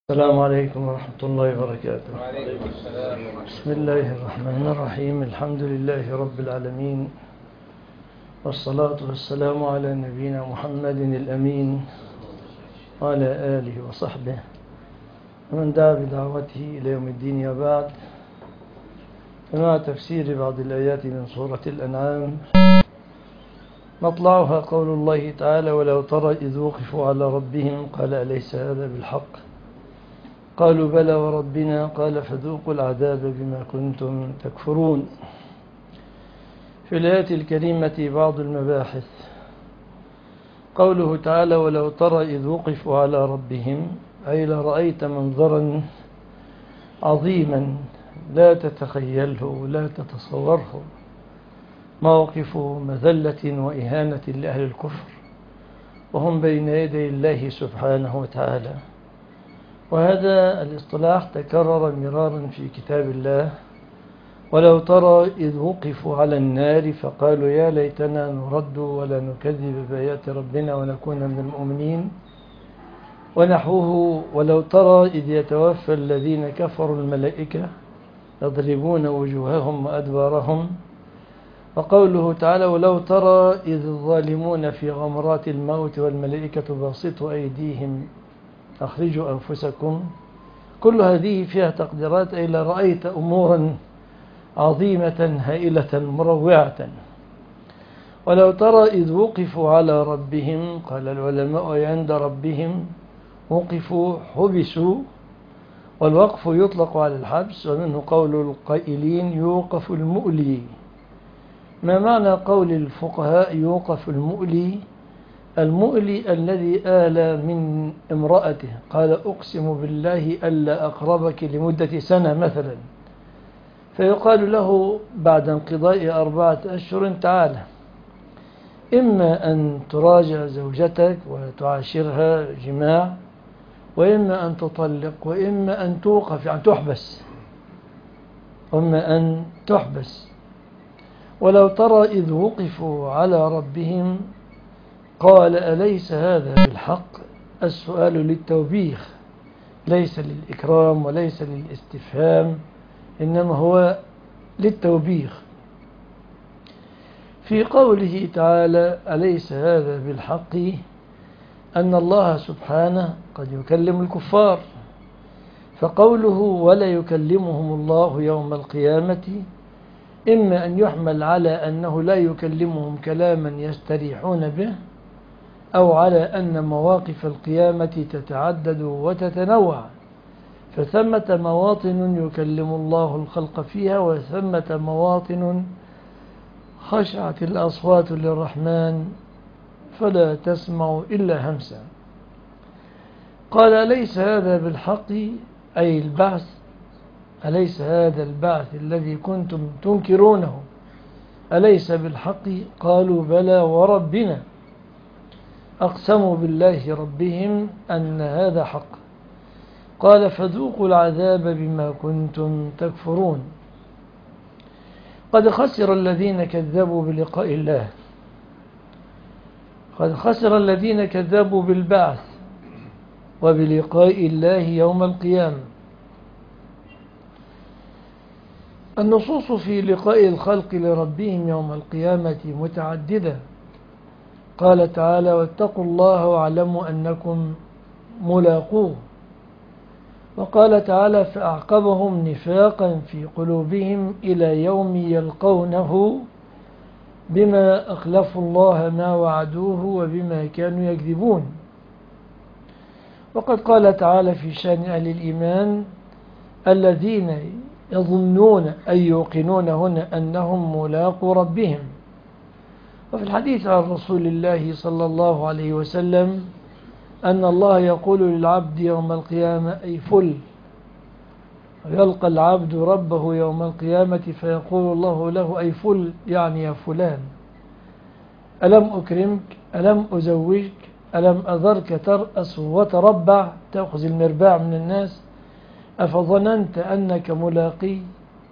السلام عليكم ورحمة الله وبركاته. وعليكم السلام ورحمة الله. بسم الله الرحمن الرحيم. الحمد لله رب العالمين، والصلاة والسلام على نبينا محمد الأمين وعلى آله وصحبه ومن دعا بدعوته إلى يوم الدين. وبعد، فمع تفسير بعض الآيات من سورة الأنعام مطلعها قول الله تعالى: ولو ترى إذ وقفوا على ربهم قال أليس هذا بالحق؟ قالوا بلى وربنا قال فذوقوا العذاب بما كنتم تكفرون. في الآية الكريمة بعض المباحث. قوله تعالى: ولو ترى إذ وقفوا على ربهم، أي لرأيت منظرا عظيما لا تتخيله لا تتصوره، موقف مذلة وإهانة لأهل الكفر وهم بين يدي الله سبحانه وتعالى. وهذا الاصطلاح تكرر مرارا في كتاب الله: ولو ترى إذ وقفوا على النار فقالوا يا ليتنا نرد ولا نكذب بآيات ربنا ونكون من المؤمنين، ونحوه: ولو ترى إذ يتوفى الذين كفروا الملائكة يضربون وجوههم وأدبارهم. وقوله تعالى: ولو ترى إذ الظالمون في غمرات الموت والملائكة باسطوا أيديهم أخرجوا أنفسكم. كل هذه فيها تقديرات، أي لرأيت أمورا عظيمة هائلة مروعة. ولو ترى إذ وقفوا على ربهم، قال العلماء عند ربهم وقفوا حبسوا، والوقف يطلق على الحبس، ومنه قول القائلين يوقف المؤلي. ما معنى قول الفقهاء يوقف المؤلي؟ المؤلي الذي آلى من امرأته، قال أقسم بالله ألا أقربك لمدة سنة مثلا، فيقال له بعد انقضاء 4 أشهر تعالى، إما أن تراجع زوجتك وتعاشرها جماع، وإما أن تطلق، وإما أن توقف يعني تحبس، وإما أن تحبس. ولو ترى إذ وقفوا على ربهم قال أليس هذا بالحق؟ السؤال للتوبيخ، ليس للإكرام وليس للاستفهام، إنما هو للتوبيخ. في قوله تعالى أليس هذا بالحق، أن الله سبحانه قد يكلم الكفار، فقوله ولا يكلمهم الله يوم القيامة إما أن يحمل على أنه لا يكلمهم كلاما يستريحون به، أو على أن مواقف القيامة تتعدد وتتنوع، فثمة مواطن يكلم الله الخلق فيها، وثمة مواطن خشعت الأصوات للرحمن فلا تسمع إلا همسا. قال أليس هذا بالحق، أي البعث، أليس هذا البعث الذي كنتم تنكرونه أليس بالحق؟ قالوا بلى وربنا أقسموا بالله ربهم أن هذا حق. قال فذوقوا العذاب بما كنتم تكفرون. قد خسر الذين كذبوا بلقاء الله، قد خسر الذين كذبوا بالبعث وبلقاء الله يوم القيامة. النصوص في لقاء الخلق لربهم يوم القيامة متعددة. قال تعالى واتقوا الله واعلموا أنكم ملاقوه. وقال تعالى فأعقبهم نفاقا في قلوبهم إلى يوم يلقونه بما أخلفوا الله ما وعدوه وبما كانوا يكذبون. وقد قال تعالى في شأن أهل الإيمان الذين يظنون أي يوقنون هنا أنهم ملاقو ربهم. وفي الحديث عن رسول الله صلى الله عليه وسلم أن الله يقول للعبد يوم القيامة أي فل، ويلقى العبد ربه يوم القيامة فيقول الله له أي فل، يعني يا فلان ألم أكرمك، ألم أزوجك، ألم أذرك ترأس وتربع تأخذ المرباع من الناس، أفظننت أنك ملاقي؟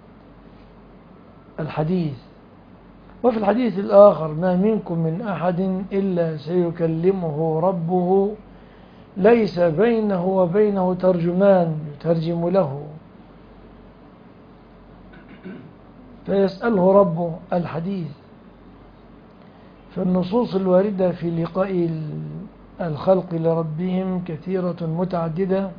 الحديث. وفي الحديث الآخر ما منكم من أحد إلا سيكلمه ربه ليس بينه وبينه ترجمان يترجم له، فيسأله ربه الحديث. فالنصوص الواردة في لقاء الخلق لربهم كثيرة متعددة،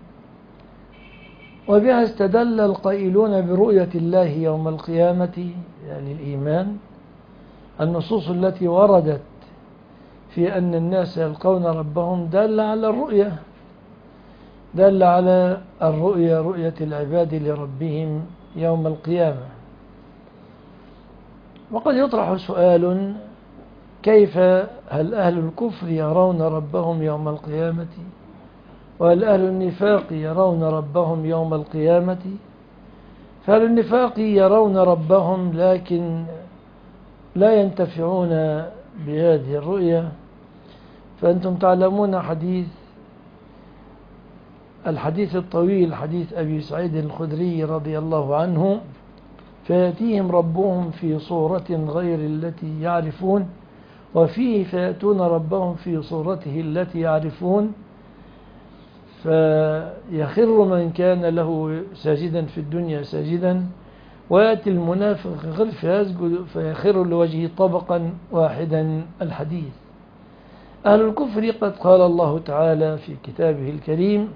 وبها استدل القائلون برؤية الله يوم القيامة يعني الإيمان. النصوص التي وردت في أن الناس يلقون ربهم دل على الرؤية، دل على الرؤية، رؤية العباد لربهم يوم القيامة. وقد يطرح سؤال: كيف هل أهل الكفر يرون ربهم يوم القيامة؟ وهل أهل النفاق يرون ربهم يوم القيامة؟ فأهل النفاق يرون ربهم لكن لا ينتفعون بهذه الرؤية. فأنتم تعلمون الحديث الطويل، حديث أبي سعيد الخدري رضي الله عنه: فيأتيهم ربهم في صورة غير التي يعرفون، وفيه فيأتون ربهم في صورته التي يعرفون، فيخر من كان له ساجدا في الدنيا ساجدا، ويأتي المنافق فيسجد فيخر لوجهه طبقا واحدا. الحديث. أهل الكفر قد قال الله تعالى في كتابه الكريم: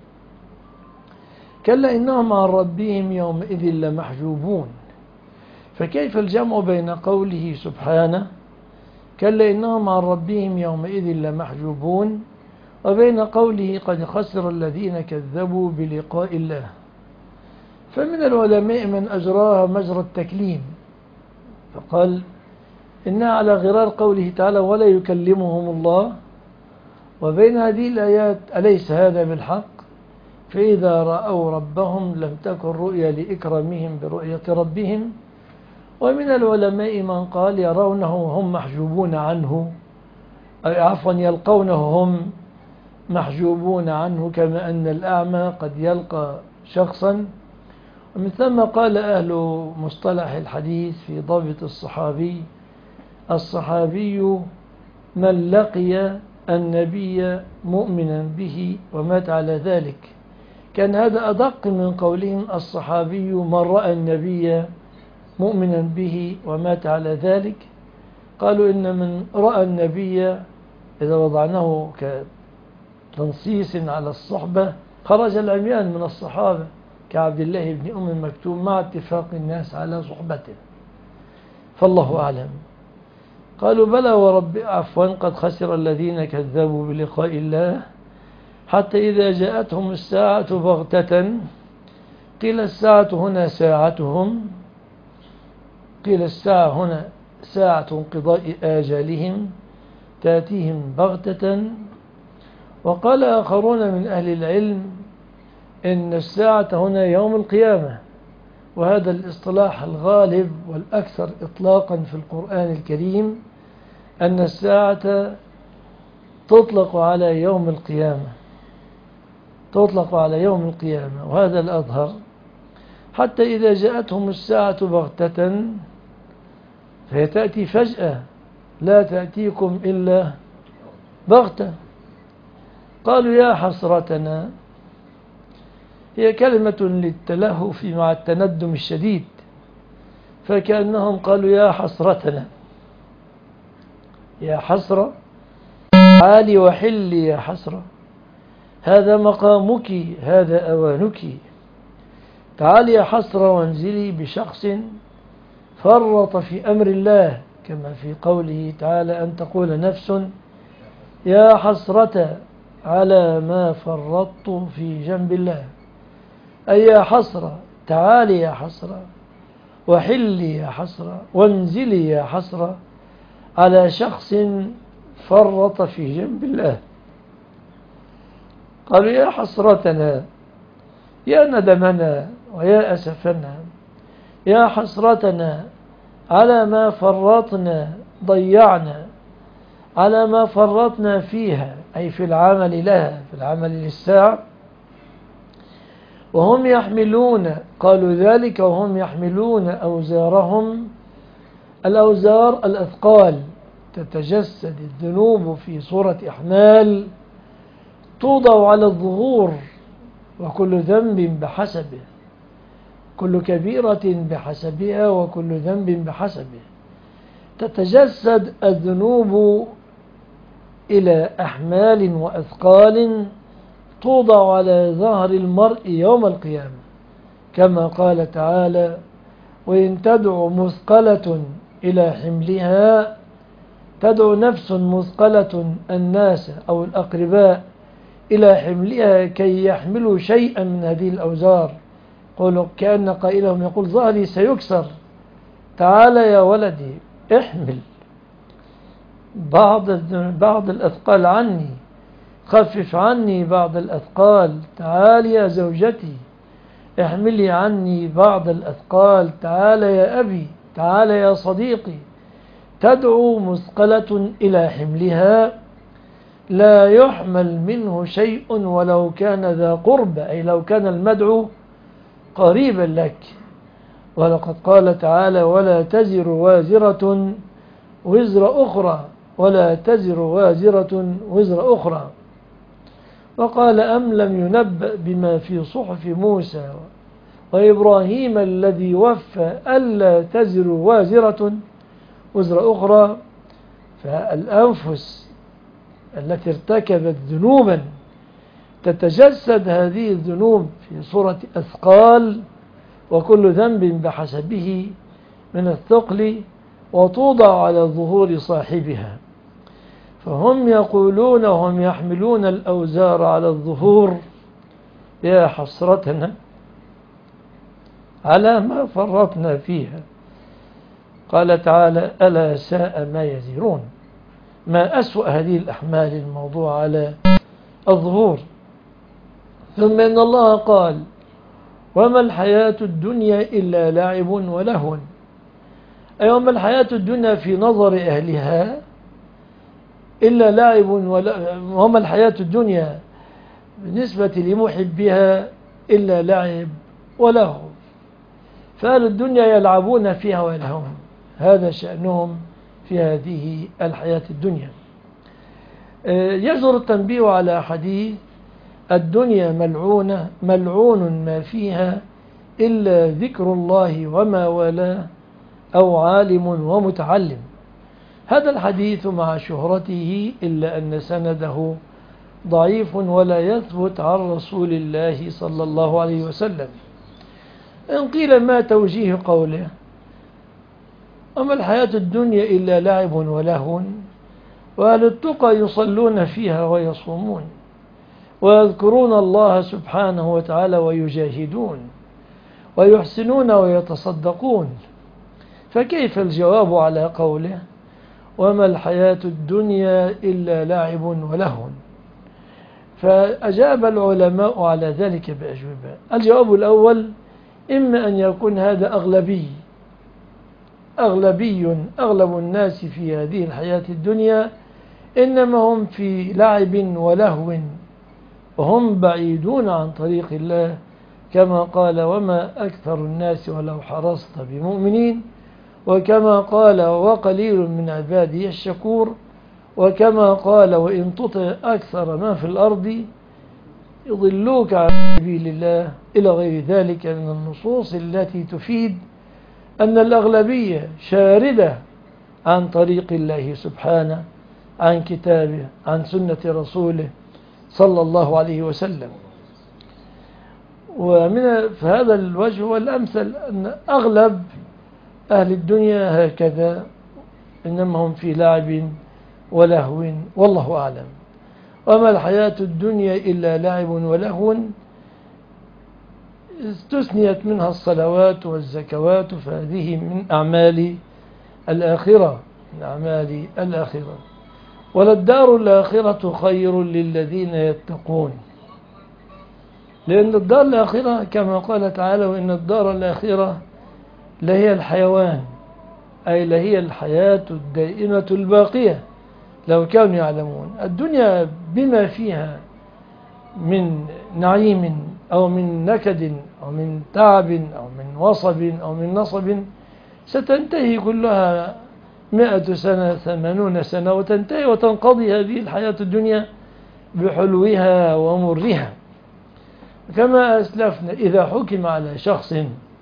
كلا إنهم عن ربهم يومئذ لمحجوبون. فكيف الجمع بين قوله سبحانه كلا إنهم عن ربهم يومئذ لمحجوبون وبين قوله قد خسر الذين كذبوا بلقاء الله؟ فمن العلماء من أجراها مجرى التكليم فقال إنها على غرار قوله تعالى ولا يكلمهم الله، وبين هذه الآيات أليس هذا بالحق؟ فإذا رأوا ربهم لم تكن رؤيا لإكرامهم برؤية ربهم. ومن العلماء من قال يرونه وهم محجوبون عنه، أي عفوا يلقونه هم محجوبون عنه، كما أن الأعمى قد يلقى شخصا. ومن ثم قال أهل مصطلح الحديث في ضابط الصحابي من لقي النبي مؤمنا به ومات على ذلك. كان هذا أدق من قولهم الصحابي من رأى النبي مؤمنا به ومات على ذلك. قالوا إن من رأى النبي إذا وضعناه كتنصيص على الصحبة خرج العميان من الصحابة كعبد الله بن أم مكتوم مع اتفاق الناس على صحبته، فالله أعلم. قالوا بلى ورب عفوا قد خسر الذين كذبوا بلقاء الله حتى إذا جاءتهم الساعة بغتة قيل الساعة هنا ساعتهم، قيل الساعة هنا ساعة انقضاء آجالهم تأتيهم بغتة. وقال آخرون من أهل العلم إن الساعة هنا يوم القيامة، وهذا الاصطلاح الغالب والأكثر إطلاقا في القرآن الكريم أن الساعة تطلق على يوم القيامة، تطلق على يوم القيامة، وهذا الأظهر. حتى إذا جاءتهم الساعة بغتة فهي تأتي فجأة لا تأتيكم إلا بغتة. قالوا يا حسرتنا، هي كلمة للتلهف مع التندم الشديد، فكأنهم قالوا يا حسرتنا، يا حسرة عالي وحلي يا حسرة، هذا مقامك هذا أوانك، تعالي يا حسرة وانزلي بشخص فرط في أمر الله، كما في قوله تعالى أن تقول نفس يا حسرة على ما فرطت في جنب الله، أي يا حسرة تعالي يا حسرة وحلي يا حسرة وانزلي يا حسرة على شخص فرط في جنب الله. قالوا يا حسرتنا، يا ندمنا ويا أسفنا، يا حسرتنا على ما فرطنا ضيعنا، على ما فرطنا فيها أي في العمل لها، في العمل للساعة. وهم يحملون، قالوا ذلك وهم يحملون أوزارهم، الأوزار الأثقال، تتجسد الذنوب في صورة أحمال توضع على الظهور، وكل ذنب بحسبه، كل كبيرة بحسبها وكل ذنب بحسبه. تتجسد الذنوب إلى أحمال وأثقال توضع على ظهر المرء يوم القيامة، كما قال تعالى: وإن تدع مثقلة إلى حملها، تدعو نفس مثقلة الناس أو الأقرباء إلى حملها كي يحملوا شيئا من هذه الأوزار، قولوا كأن قائلهم يقول: ظهري سيكسر، تعال يا ولدي احمل بعض الأثقال عني، خفف عني بعض الأثقال، تعال يا زوجتي احملي عني بعض الأثقال، تعال يا أبي، تعال يا صديقي. تدعو مثقلة إلى حملها لا يحمل منه شيء ولو كان ذا قرب، أي لو كان المدعو قريبا لك. ولقد قال تعالى: ولا تزر وازرة وزر أخرى، ولا تزر وازرة وزر أخرى. وقال: أم لم ينبأ بما في صحف موسى وإبراهيم الذي وفى ألا تزر وازرة وزر أخرى. فالأنفس التي ارتكبت ذنوبا تتجسد هذه الذنوب في صورة أثقال، وكل ذنب بحسبه من الثقل، وتوضع على ظهور صاحبها. فهم يقولون وهم يحملون الأوزار على الظهور: يا حسرتنا على ما فرطنا فيها. قال تعالى: ألا ساء ما يزرون. ما أسوأ هذه الأحمال الموضوع على الظهور. ثم إن الله قال: وما الحياة الدنيا إلا لعب ولهو. أي وما الحياة الدنيا في نظر أهلها إلا لعب وما الحياة الدنيا بالنسبة لمحبها إلا لعب ولهو. فأهل الدنيا يلعبون فيها ويلهون، هذا شأنهم في هذه الحياة الدنيا. يجدر التنبيه على حديث: الدنيا ملعونة، ملعون ما فيها إلا ذكر الله وما والاه أو عالم ومتعلم. هذا الحديث مع شهرته إلا أن سنده ضعيف ولا يثبت عن رسول الله صلى الله عليه وسلم. إن قيل: ما توجيه قوله أما الحياة الدنيا إلا لعب ولهو، وأهل التقى يصلون فيها ويصومون ويذكرون الله سبحانه وتعالى ويجاهدون ويحسنون ويتصدقون، فكيف الجواب على قوله وما الحياة الدنيا إلا لعب ولهو؟ فأجاب العلماء على ذلك بأجوبة. الجواب الأول: إما أن يكون هذا أغلب الناس في هذه الحياة الدنيا إنما هم في لعب ولهو، وهم بعيدون عن طريق الله، كما قال: وما أكثر الناس ولو حرصت بمؤمنين، وكما قال: وقليل من عبادي الشكور، وكما قال: وإن تطع أكثر ما في الأرض يضلوك عن سبيل الله، إلى غير ذلك من النصوص التي تفيد أن الأغلبية شاردة عن طريق الله سبحانه، عن كتابه، عن سنة رسوله صلى الله عليه وسلم. في هذا الوجه والأمثل أن أغلب أهل الدنيا هكذا، إنما هم في لعب ولهو، والله أعلم. وما الحياة الدنيا إلا لعب ولهو استثنيت منها الصلوات والزكوات، فهذه من أعمال الآخرة، وللدار الآخرة خير للذين يتقون، لأن الدار الآخرة كما قال تعالى: وإن الدار الآخرة لهي الحيوان، أي لهي الحياة الدائمة الباقية، لو كانوا يعلمون. الدنيا بما فيها من نعيم أو من نكد أو من تعب أو من وصب أو من نصب ستنتهي كلها 100 سنة 80 سنة وتنتهي وتنقضي هذه الحياة الدنيا بحلوها ومرها. كما أسلفنا إذا حكم على شخص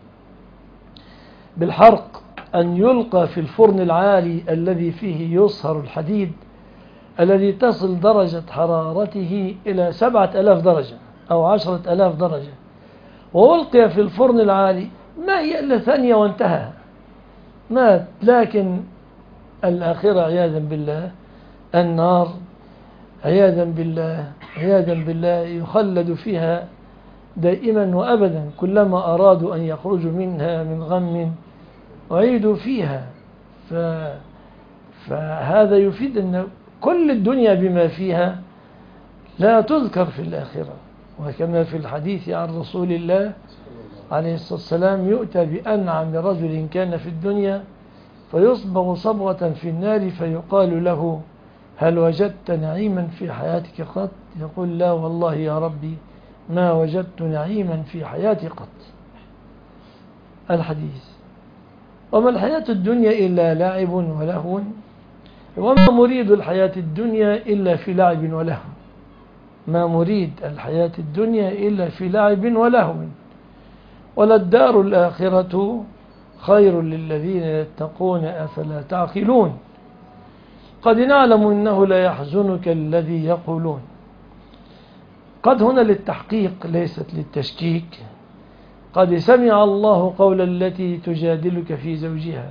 بالحرق أن يلقى في الفرن العالي الذي فيه يصهر الحديد الذي تصل درجة حرارته إلى 7000 درجة أو 10,000 درجة، وألقي في الفرن العالي ما هي إلا ثانية وانتهى، مات. لكن الآخرة عياذا بالله، النار عياذا بالله يخلد فيها دائما وأبدا، كلما أرادوا أن يخرجوا منها من غم أعيدوا فيها. فهذا يفيد أن كل الدنيا بما فيها لا تذكر في الآخرة. وكما في الحديث عن رسول الله عليه الصلاة والسلام يؤتى بأنعم رجل كان في الدنيا فيصبغ صبغة في النار فيقال له هل وجدت نعيما في حياتك قط؟ يقول لا والله يا ربي ما وجدت نعيما في حياتي قط. الحديث. وما الحياة الدنيا إلا لعب ولهو، وما مريد الحياة الدنيا إلا في لعب ولهو. ما مريد الحياة الدنيا إلا في لعب ولهو، وللدار الآخرة خير للذين يتقون أفلا تعقلون. قد نعلم إنه لا يحزنك الذي يقولون. قد هنا للتحقيق ليست للتشكيك. قد سمع الله قول التي تجادلك في زوجها.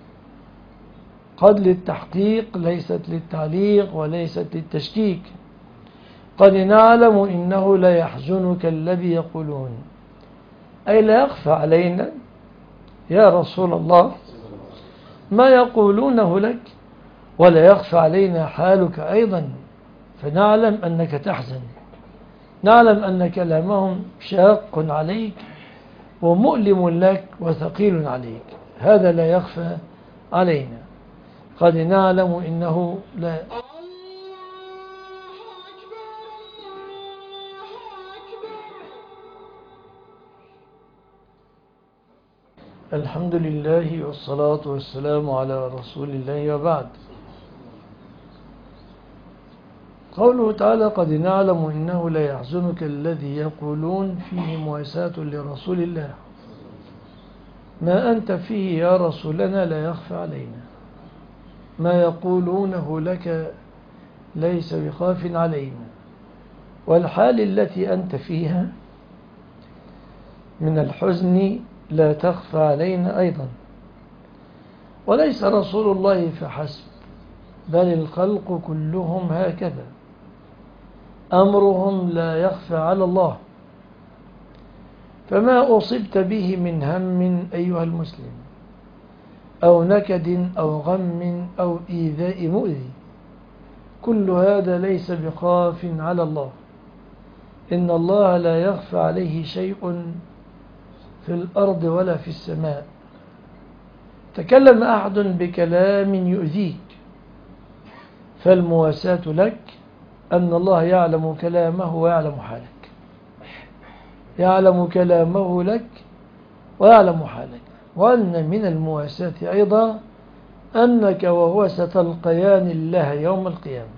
قد للتحقيق ليست للتعليق وليست للتشكيك. قد نعلم إنه لا يحزنك الذي يقولون، أي لا يخفى علينا يا رسول الله ما يقولونه لك، ولا يخفى علينا حالك أيضا، فنعلم أنك تحزن، نعلم أن كلامهم شاق عليك ومؤلم لك وثقيل عليك، هذا لا يخفى علينا. قد نعلم إنه لا الحمد لله والصلاة والسلام على رسول الله، وبعد. قوله تعالى قد نعلم إنه لا يحزنك الذي يقولون فيه مواساة لرسول الله. ما أنت فيه يا رسولنا لا يخفى علينا، ما يقولونه لك ليس بخاف علينا، والحال التي أنت فيها من الحزن لا تخفى علينا أيضا. وليس رسول الله فحسب، بل الخلق كلهم هكذا، أمرهم لا يخفى على الله. فما أصبت به من هم أيها المسلم أو نكد أو غم أو إيذاء مؤذي، كل هذا ليس بخاف على الله. إن الله لا يخفى عليه شيء في الأرض ولا في السماء. تكلم أحد بكلام يؤذيك فالمواساة لك أن الله يعلم كلامه ويعلم حالك، يعلم كلامه لك ويعلم حالك. وأن من المواساة أيضا أنك وهو ستلقيان الله يوم القيامة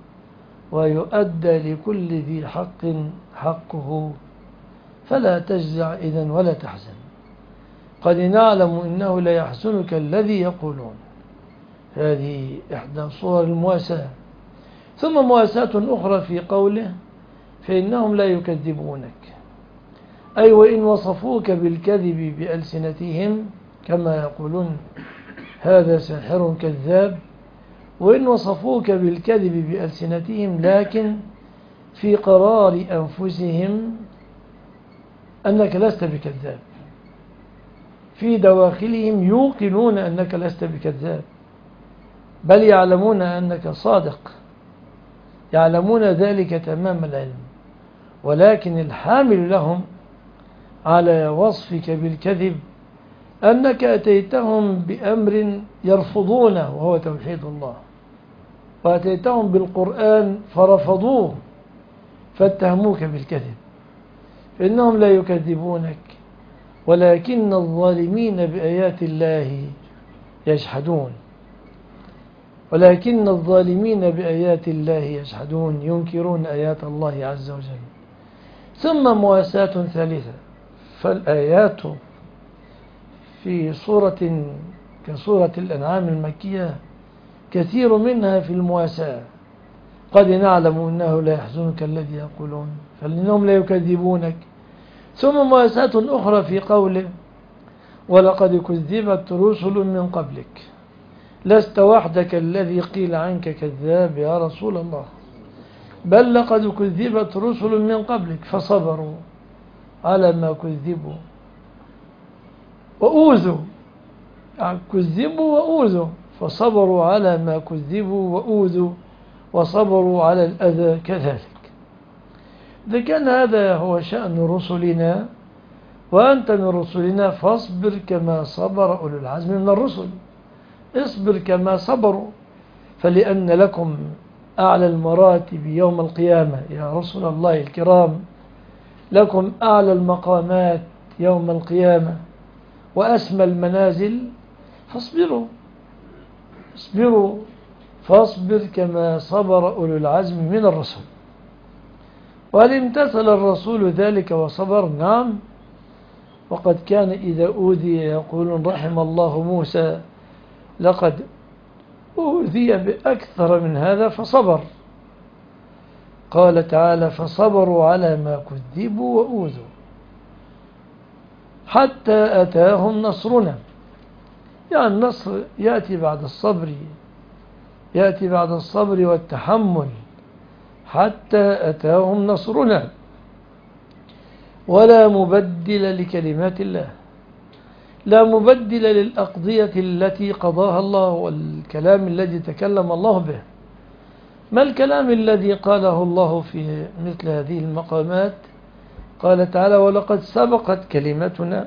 ويؤدى لكل ذي حق حقه، فلا تجزع إذن ولا تحزن. قد نعلم إنه لا يحزنك الذي يقولون، هذه إحدى صور المواساة. ثم مواساة أخرى في قوله فإنهم لا يكذبونك، أي وإن وصفوك بالكذب بألسنتهم كما يقولون هذا ساحر كذاب، وإن وصفوك بالكذب بألسنتهم لكن في قرار أنفسهم أنك لست بكذاب، في دواخلهم يوقنون أنك لست بكذاب، بل يعلمون أنك صادق، يعلمون ذلك تمام العلم، ولكن الحامل لهم على وصفك بالكذب أنك أتيتهم بأمر يرفضونه وهو توحيد الله، وأتيتهم بالقرآن فرفضوه فاتهموك بالكذب. فإنهم لا يكذبونك ولكن الظالمين بآيات الله يجحدون. ولكن الظالمين بآيات الله يجحدون، ينكرون آيات الله عز وجل. ثم مواساة ثالثة، فالآيات في سورة كسورة الأنعام المكية كثير منها في المواساة. قد نعلم أنه لا يحزنك الذي يقولون فإنهم لا يكذبونك. ثم مواساة أخرى في قوله ولقد كذبت رسل من قبلك لست وحدك الذي قيل عنك كذاب يا رسول الله، بل لقد كذبت رسل من قبلك فصبروا على ما كذبوا وأوذوا، يعني كذبوا وأوذوا، فصبروا على ما كذبوا وأوذوا وصبروا على الأذى كذلك. إذا كان هذا هو شأن رسلنا وأنت من رسلنا فاصبر كما صبر أولو العزم من الرسل، اصبر كما صبروا، فلأن لكم أعلى المراتب يوم القيامة يا رسل الله الكرام، لكم أعلى المقامات يوم القيامة وأسمى المنازل، فاصبروا، اصبروا فاصبر كما صبر أولو العزم من الرسل. وهل امتثل الرسول ذلك وصبر؟ نعم، وقد كان إذا أوذي يقولون رحم الله موسى لقد أوذي بأكثر من هذا فصبر. قال تعالى فصبروا على ما كذبوا وأوذوا حتى أتاهم نصرنا، يعني النصر يأتي بعد الصبر، يأتي بعد الصبر والتحمل، حتى أتاهم نصرنا ولا مبدل لكلمات الله، لا مبدل للأقضية التي قضاها الله والكلام الذي تكلم الله به. ما الكلام الذي قاله الله في مثل هذه المقامات؟ قال تعالى ولقد سبقت كلمتنا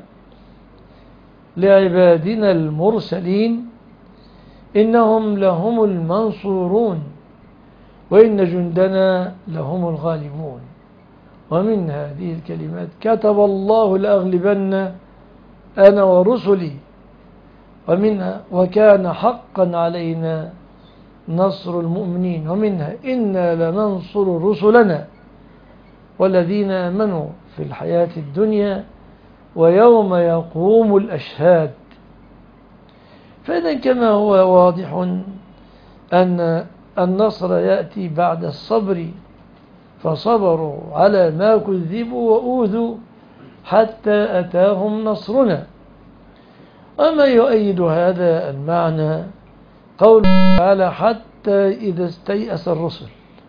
لعبادنا المرسلين إنهم لهم المنصورون وإن جندنا لهم الغالبون. ومن هذه الكلمات كتب الله لأغلبن أنا ورسلي، ومنها وكان حقا علينا نصر المؤمنين، ومنها إنا لننصر رسلنا والذين آمنوا في الحياة الدنيا ويوم يقوم الأشهاد. فإذا كما هو واضح أن النصر يأتي بعد الصبر، فصبروا على ما كذبوا وأوذوا حتى أتاهم نصرنا. وما يؤيد هذا المعنى قول تعالى حتى إذا استيأس الرسل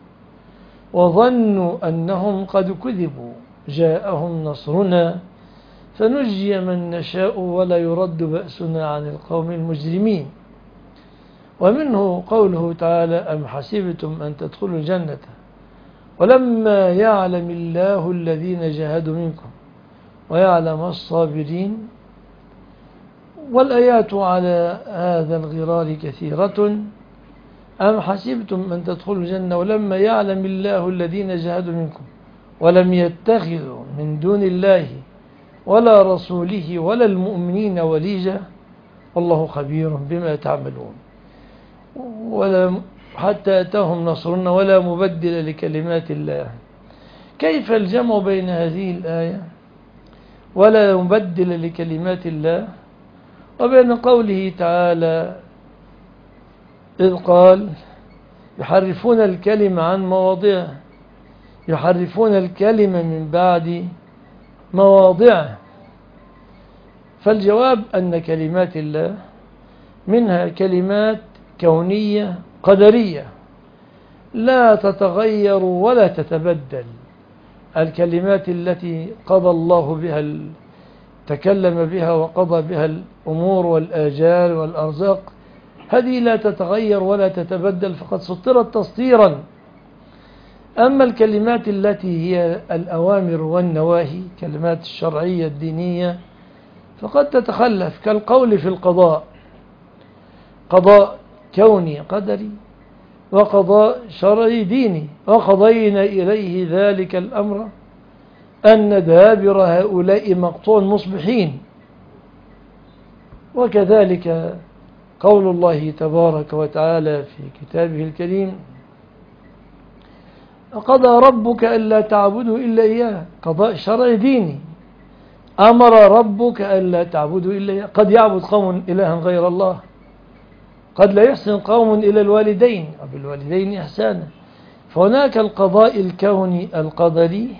وظنوا أنهم قد كذبوا جاءهم نصرنا فنجي من نشاء ولا يرد بأسنا عن القوم المجرمين. ومنه قوله تعالى أم حسبتم أن تدخلوا الجنة ولما يعلم الله الذين جاهدوا منكم ويعلم الصابرين. والآيات على هذا الغرار كثيرة. أم حسبتم أن تدخلوا الجنة ولما يعلم الله الذين جاهدوا منكم ولم يتخذوا من دون الله ولا رسوله ولا المؤمنين وليجة والله خبير بما تعملون. حتى أتاهم نصرنا ولا مبدل لكلمات الله. كيف الجمع بين هذه الآية ولا مبدل لكلمات الله وبين قوله تعالى إذ قال يحرفون الكلمة عن مواضعه، يحرفون الكلمة من بعد مواضعه؟ فالجواب أن كلمات الله منها كلمات كونية قدرية لا تتغير ولا تتبدل. الكلمات التي قضى الله بها تكلم بها وقضى بها الأمور والآجال والأرزاق هذه لا تتغير ولا تتبدل، فقد سطرت تسطيرا. أما الكلمات التي هي الأوامر والنواهي كلمات الشرعية الدينية فقد تتخلف، كالقول في القضاء، قضاء كوني قدري وقضاء شرعي ديني، وقضينا إليه ذلك الأمر أن دابر هؤلاء مقطوع مصبحين. وكذلك قول الله تبارك وتعالى في كتابه الكريم: قضى ربك ألا تعبدوا إلا إياه. قضاء شرع ديني، أمر ربك ألا تعبدوا إلا إياه. قد يعبد قوم إلها غير الله، قد لا يحسن قوم إلى الوالدين وبالوالدين إحسانا. فهناك القضاء الكوني القدري،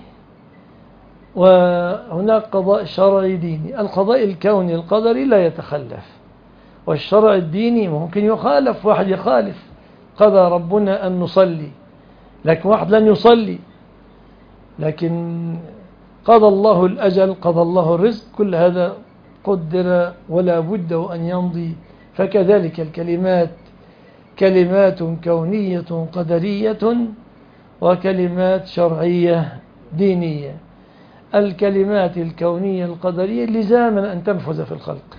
وهناك قضاء شرعي ديني. القضاء الكوني القدري لا يتخلف، والشرع الديني ممكن يخالف، واحد يخالف. قضى ربنا أن نصلي، لكن واحد لن يصلي، لكن قضى الله الأجل، قضى الله الرزق، كل هذا قدر ولا بد أن يمضي. فكذلك الكلمات كلمات كونية قدرية وكلمات شرعية دينية. الكلمات الكونية القدرية لزاما أن تنفذ في الخلق،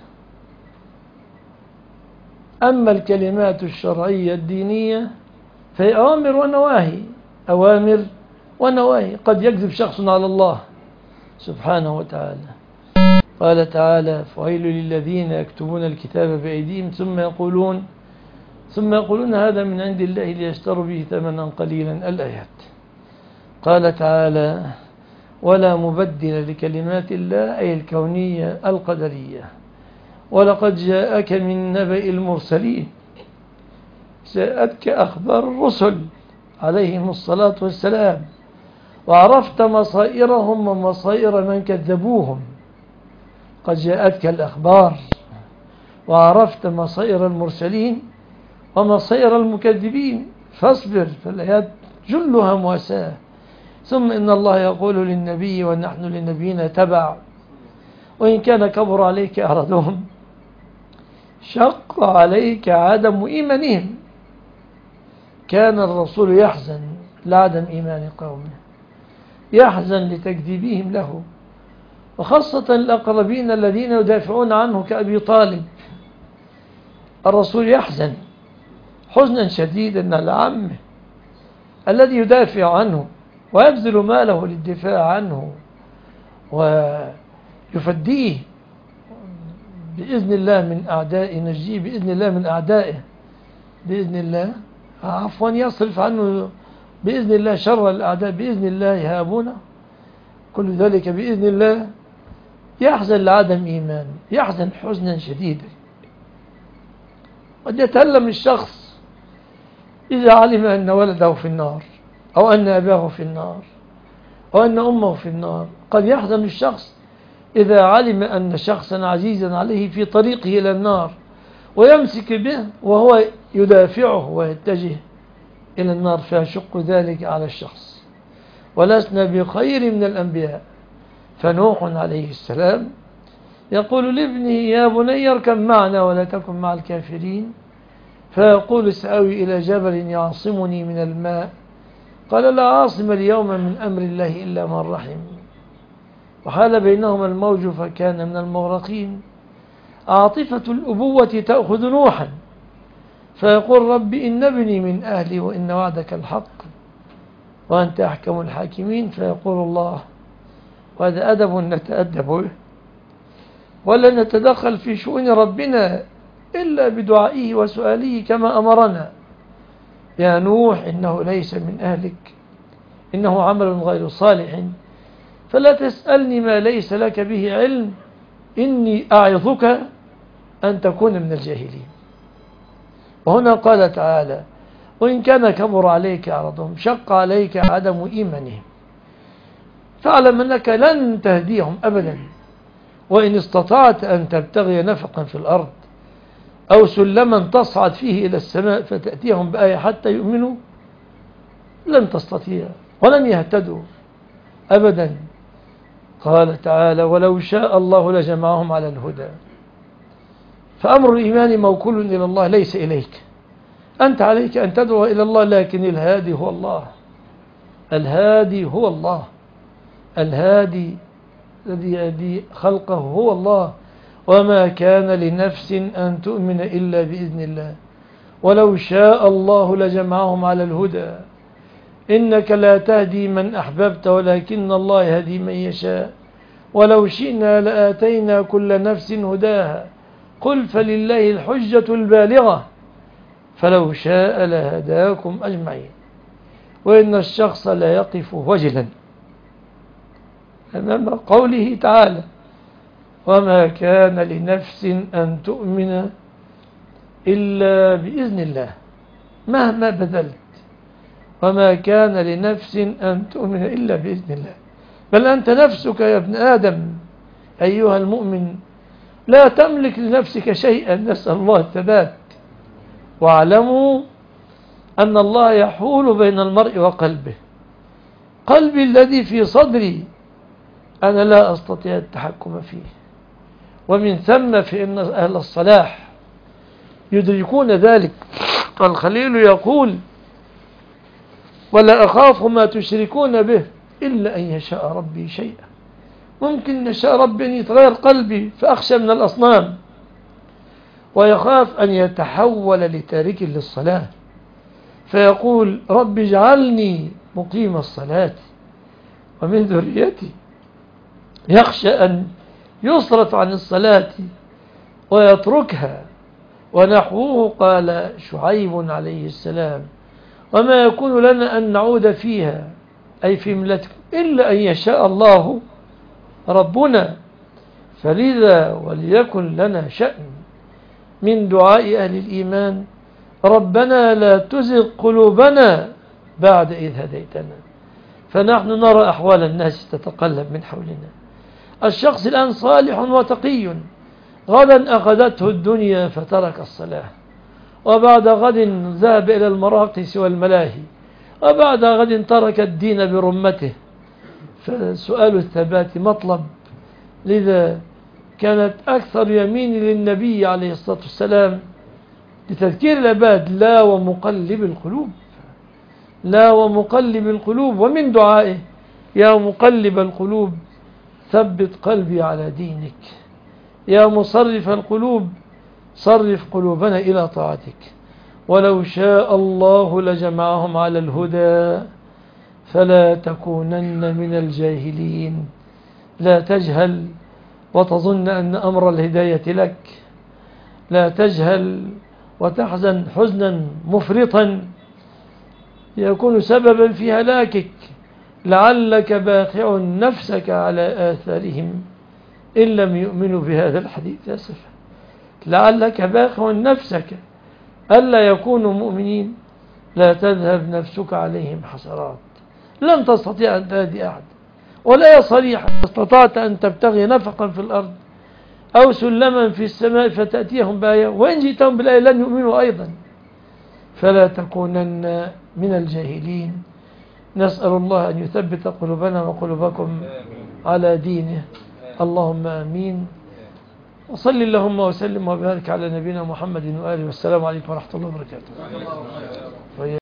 أما الكلمات الشرعية الدينية فهي أوامر ونواهي، أوامر ونواهي. قد يكذب شخص على الله سبحانه وتعالى. قال تعالى: فويل للذين يكتبون الكتاب بأيديهم ثم يقولون هذا من عند الله ليشتروا به ثمنا قليلا. الآيات. قال تعالى: ولا مبدل لكلمات الله، أي الكونية القدرية. ولقد جاءك من نبأ المرسلين، جاءتك أخبار الرسل عليهم الصلاة والسلام، وعرفت مصائرهم ومصائر من كذبوهم. قد جاءتك الأخبار وعرفت مصائر المرسلين ومصائر المكذبين، فاصبر. فالآيات جلها مواساة. ثم إن الله يقول للنبي ونحن للنبينا تبع، وإن كان كبر عليك إعراضهم شق عليك عدم إيمانهم. كان الرسول يحزن لعدم إيمان قومه، يحزن لتكذيبهم له، وخاصة الأقربين الذين يدافعون عنه كأبي طالب. الرسول يحزن حزنا شديدا على عمه الذي يدافع عنه ويبذل ماله للدفاع عنه ويفديه بإذن الله من أعدائه، نجيه بإذن الله من أعدائه، بإذن الله، عفوا يصرف عنه بإذن الله شر الأعداء، بإذن الله يهابونه، كل ذلك بإذن الله. يحزن لعدم إيمان، يحزن حزنا شديدا. قد يتألم الشخص إذا علم أن ولده في النار، أو أن أباه في النار، أو أن أمه في النار. قد يحزن الشخص إذا علم أن شخصا عزيزا عليه في طريقه إلى النار، ويمسك به وهو يدافعه ويتجه إلى النار، فيشق ذلك على الشخص. ولسنا بخير من الأنبياء. فنوح عليه السلام يقول لابنه: يا بني اركب معنا ولا تكن مع الكافرين. فيقول: سآوي إلى جبل يعصمني من الماء. قال: لا عاصم اليوم من أمر الله إلا من رحم. وحال بينهما الموج فكان من المغرقين. عاطفة الأبوة تأخذ نوحا فيقول: رب إن ابني من أهلي وإن وعدك الحق وأنت أحكم الحاكمين. فيقول الله، وهذا أدب نتأدب به، ولا نتدخل في شؤون ربنا إلا بدعائه وسؤاله كما أمرنا: يا نوح إنه ليس من أهلك، إنه عمل غير صالح، فلا تسألني ما ليس لك به علم، إني أعظك أن تكون من الجاهلين. وهنا قال تعالى: وإن كان كبر عليك عرضهم، شق عليك عدم إيمانهم، فاعلم أنك لن تهديهم أبدا. وإن استطعت أن تبتغي نفقا في الأرض أو سلما تصعد فيه إلى السماء فتأتيهم بآية حتى يؤمنوا، لن تستطيع ولن يهتدوا أبدا. قال تعالى: ولو شاء الله لجمعهم على الهدى. فأمر الإيمان موكول إلى الله ليس إليك، أنت عليك أن تدعو إلى الله، لكن الهادي هو الله. الهادي هو الله، الهادي الذي يهدي خلقه هو الله. وما كان لنفس أن تؤمن إلا بإذن الله، ولو شاء الله لجمعهم على الهدى. إنك لا تهدي من أحببت ولكن الله يهدي من يشاء. ولو شئنا لآتينا كل نفس هداها قل فلله الحجة البالغة فلو شاء لهداكم أجمعين. وإن الشخص لا يقف وجلا أمام قوله تعالى وما كان لنفس أن تؤمن إلا بإذن الله مهما بذلت، وما كان لنفس أن تؤمن إلا بإذن الله. بل أنت نفسك يا ابن آدم أيها المؤمن لا تملك لنفسك شيئا، نسأل الله الثبات. واعلموا أن الله يحول بين المرء وقلبه، قلبي الذي في صدري أنا لا أستطيع التحكم فيه. ومن ثم فإن أهل الصلاح يدركون ذلك. والخليل يقول ولا أخاف ما تشركون به إلا أن يشاء ربي شيئا. ممكن يشاء ربي أن يتغير قلبي فأخشى من الأصنام، ويخاف أن يتحول لتارك للصلاة فيقول رب اجعلني مقيم الصلاة ومن ذريتي. يخشى أن يصرف عن الصلاة ويتركها. ونحوه قال شعيب عليه السلام وما يكون لنا أن نعود فيها أي في ملتكم إلا أن يشاء الله ربنا. فلذا وليكن لنا شأن من دعاء أهل الإيمان ربنا لا تزغ قلوبنا بعد إذ هديتنا. فنحن نرى أحوال الناس تتقلب من حولنا. الشخص الآن صالح وتقي، غدا أخذته الدنيا فترك الصلاة، وبعد غد ذهب إلى المراقص والملاهي، وبعد غد ترك الدين برمته. فسؤال الثبات مطلب. لذا كانت أكثر يمين للنبي عليه الصلاة والسلام لتذكير العباد لا ومقلب القلوب، لا ومقلب القلوب. ومن دعائه يا مقلب القلوب ثبت قلبي على دينك، يا مصرف القلوب صرف قلوبنا إلى طاعتك. ولو شاء الله لجمعهم على الهدى فلا تكونن من الجاهلين. لا تجهل وتظن أن أمر الهداية لك، لا تجهل وتحزن حزنا مفرطا يكون سببا في هلاكك. لعلك باخع نفسك على آثارهم إن لم يؤمنوا بهذا الحديث. أسف، لعلك باخع نفسك ألا يكونوا مؤمنين. لا تذهب نفسك عليهم حسرات. لن تستطيع أن تهدي أحد. ولا يا صريح استطعت أن تبتغي نفقا في الأرض أو سلما في السماء فتأتيهم بآية، وإن جئتهم بالآية لن يؤمنوا أيضا. فلا تكونن من الجاهلين. نسأل الله أن يثبت قلوبنا وقلوبكم على دينه. اللهم آمين. وصل اللهم وسلم وبارك على نبينا محمد وآله والسلام عليكم ورحمة الله وبركاته.